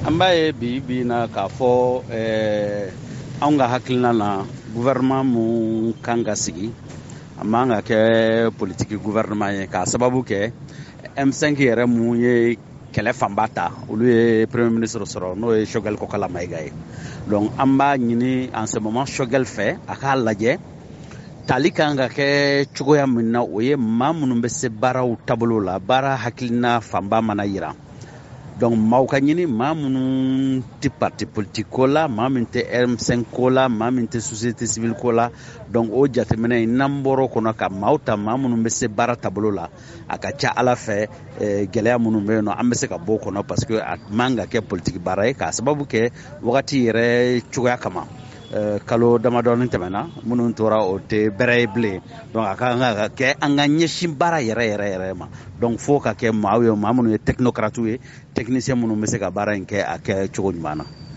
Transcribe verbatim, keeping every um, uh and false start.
an b'a ye bi bi na k'a fɔ ɛɛ anw ka hakilina na gouvernement mun kan ka sigi a man ka kɛ politiki gouvernement ye k'a sababu kɛ M cinq yɛrɛ mun ye kɛlɛ fanba ta olu ye premier ministre sɔrɔ n'o ye Choguel Kokala Mayiga ye. Donc an b'a ɲini en ce moment Choguel fɛ a k'a lajɛ tali kan ka kɛ cogoya min na o ye maa minnu bɛ se baaraw taabolo la baara hakilina fanba mana yira. Donc maaw ka ɲini maa minnu tɛ parti politique ko la maa min tɛ M cinq ko la maa min tɛ société civile ko la. Donc o jateminɛ in n'an bɔr'o kɔnɔ ka maaw ta maa minnu bɛ se baara taabolo la a ka ca ala fɛ eh, gɛlɛya minnu bɛ yen nɔ an bɛ se ka bɔ o kɔnɔ parce que a man ka kɛ politiki baara ye k'a sababu kɛ wagati yɛrɛ cogoya kama. Uh, kalo damadɔni tɛmɛna minnu tora o tɛ bɛrɛ ye bilen donc a ka kan ka kɛ an ka ɲɛsin baara yɛrɛ yɛrɛ yɛrɛ ma donc fo ka kɛ maaw ye maa minnu ye technocrates ye technicien minnu bɛ se ka baara in kɛ a kɛ cogo ɲuman na.